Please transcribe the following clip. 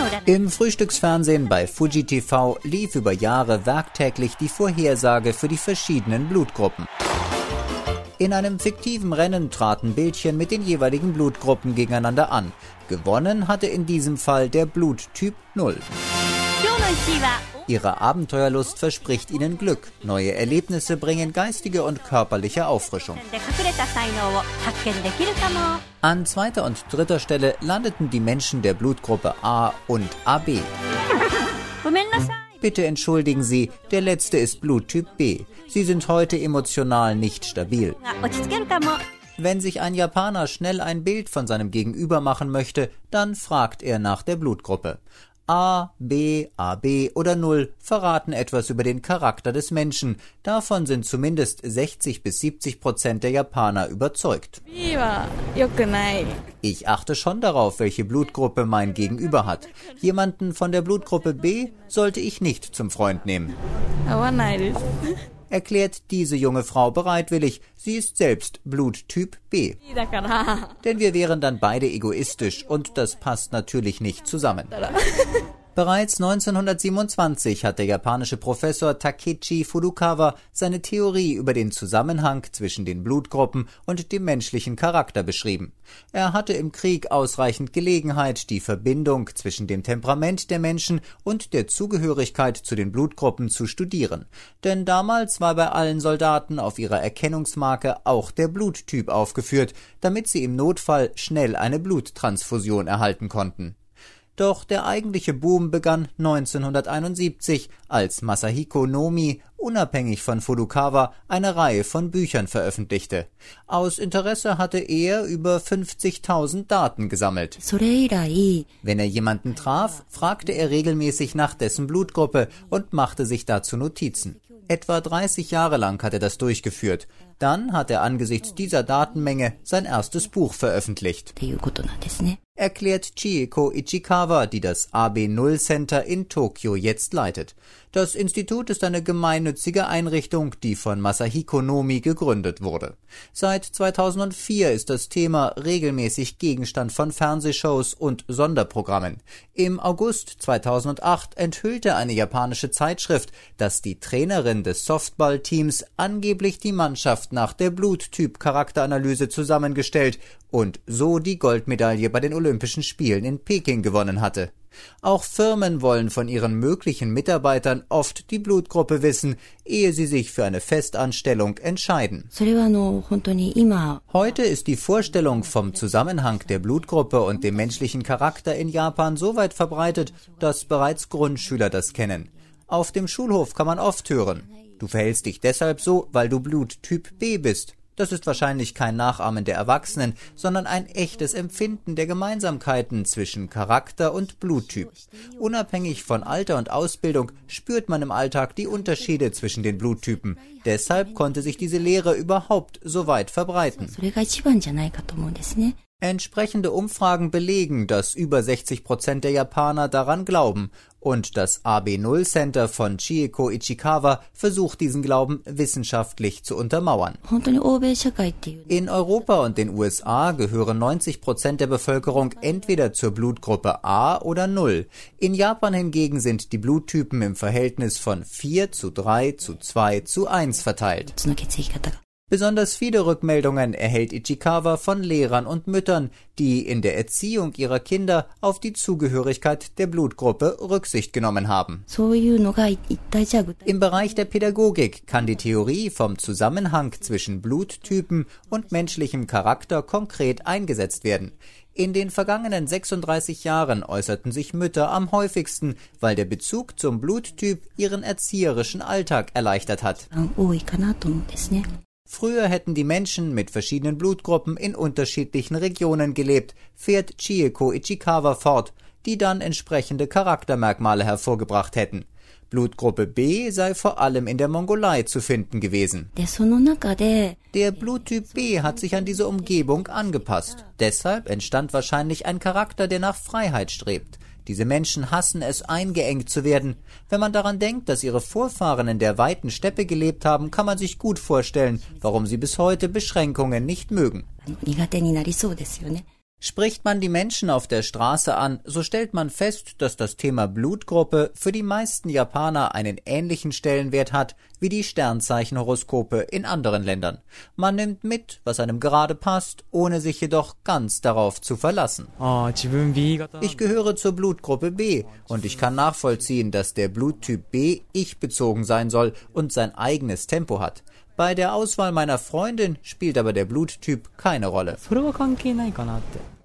Im Frühstücksfernsehen bei Fuji TV lief über Jahre werktäglich die Vorhersage für die verschiedenen Blutgruppen. In einem fiktiven Rennen traten Bildchen mit den jeweiligen Blutgruppen gegeneinander an. Gewonnen hatte in diesem Fall der Bluttyp 0. Ihre Abenteuerlust verspricht ihnen Glück. Neue Erlebnisse bringen geistige und körperliche Auffrischung. An 2. und 3. Stelle landeten die Menschen der Blutgruppe A und AB. Bitte entschuldigen Sie, der letzte ist Bluttyp B. Sie sind heute emotional nicht stabil. Wenn sich ein Japaner schnell ein Bild von seinem Gegenüber machen möchte, dann fragt er nach der Blutgruppe. A, B, AB oder 0 verraten etwas über den Charakter des Menschen. Davon sind zumindest 60-70% der Japaner überzeugt. Ich achte schon darauf, welche Blutgruppe mein Gegenüber hat. Jemanden von der Blutgruppe B sollte ich nicht zum Freund nehmen. Erklärt diese junge Frau bereitwillig, sie ist selbst Bluttyp B. Denn wir wären dann beide egoistisch und das passt natürlich nicht zusammen. Bereits 1927 hat der japanische Professor Takechi Furukawa seine Theorie über den Zusammenhang zwischen den Blutgruppen und dem menschlichen Charakter beschrieben. Er hatte im Krieg ausreichend Gelegenheit, die Verbindung zwischen dem Temperament der Menschen und der Zugehörigkeit zu den Blutgruppen zu studieren. Denn damals war bei allen Soldaten auf ihrer Erkennungsmarke auch der Bluttyp aufgeführt, damit sie im Notfall schnell eine Bluttransfusion erhalten konnten. Doch der eigentliche Boom begann 1971, als Masahiko Nomi unabhängig von Furukawa eine Reihe von Büchern veröffentlichte. Aus Interesse hatte er über 50.000 Daten gesammelt. Wenn er jemanden traf, fragte er regelmäßig nach dessen Blutgruppe und machte sich dazu Notizen. Etwa 30 Jahre lang hat er das durchgeführt. Dann hat er angesichts dieser Datenmenge sein erstes Buch veröffentlicht. Erklärt Chieko Ichikawa, die das AB0 Center in Tokio jetzt leitet. Das Institut ist eine gemeinnützige Einrichtung, die von Masahiko Nomi gegründet wurde. Seit 2004 ist das Thema regelmäßig Gegenstand von Fernsehshows und Sonderprogrammen. Im August 2008 enthüllte eine japanische Zeitschrift, dass die Trainerin des Softballteams angeblich die Mannschaft nach der Bluttyp-Charakteranalyse zusammengestellt und so die Goldmedaille bei den Olympischen Spielen in Peking gewonnen hatte. Auch Firmen wollen von ihren möglichen Mitarbeitern oft die Blutgruppe wissen, ehe sie sich für eine Festanstellung entscheiden. Heute ist die Vorstellung vom Zusammenhang der Blutgruppe und dem menschlichen Charakter in Japan so weit verbreitet, dass bereits Grundschüler das kennen. Auf dem Schulhof kann man oft hören: Du verhältst dich deshalb so, weil du Bluttyp B bist. Das ist wahrscheinlich kein Nachahmen der Erwachsenen, sondern ein echtes Empfinden der Gemeinsamkeiten zwischen Charakter und Bluttyp. Unabhängig von Alter und Ausbildung spürt man im Alltag die Unterschiede zwischen den Bluttypen. Deshalb konnte sich diese Lehre überhaupt so weit verbreiten. Entsprechende Umfragen belegen, dass über 60% der Japaner daran glauben, und das AB0 Center von Chieko Ichikawa versucht diesen Glauben wissenschaftlich zu untermauern. In Europa und den USA gehören 90% der Bevölkerung entweder zur Blutgruppe A oder 0. In Japan hingegen sind die Bluttypen im Verhältnis von 4:3:2:1 verteilt. Besonders viele Rückmeldungen erhält Ichikawa von Lehrern und Müttern, die in der Erziehung ihrer Kinder auf die Zugehörigkeit der Blutgruppe Rücksicht genommen haben. Im Bereich der Pädagogik kann die Theorie vom Zusammenhang zwischen Bluttypen und menschlichem Charakter konkret eingesetzt werden. In den vergangenen 36 Jahren äußerten sich Mütter am häufigsten, weil der Bezug zum Bluttyp ihren erzieherischen Alltag erleichtert hat. Früher hätten die Menschen mit verschiedenen Blutgruppen in unterschiedlichen Regionen gelebt, fährt Chieko Ichikawa fort, die dann entsprechende Charaktermerkmale hervorgebracht hätten. Blutgruppe B sei vor allem in der Mongolei zu finden gewesen. Der Bluttyp B hat sich an diese Umgebung angepasst. Deshalb entstand wahrscheinlich ein Charakter, der nach Freiheit strebt. Diese Menschen hassen es, eingeengt zu werden. Wenn man daran denkt, dass ihre Vorfahren in der weiten Steppe gelebt haben, kann man sich gut vorstellen, warum sie bis heute Beschränkungen nicht mögen. Spricht man die Menschen auf der Straße an, so stellt man fest, dass das Thema Blutgruppe für die meisten Japaner einen ähnlichen Stellenwert hat wie die Sternzeichenhoroskope in anderen Ländern. Man nimmt mit, was einem gerade passt, ohne sich jedoch ganz darauf zu verlassen. Ich gehöre zur Blutgruppe B und ich kann nachvollziehen, dass der Bluttyp B ich-bezogen sein soll und sein eigenes Tempo hat. Bei der Auswahl meiner Freundin spielt aber der Bluttyp keine Rolle.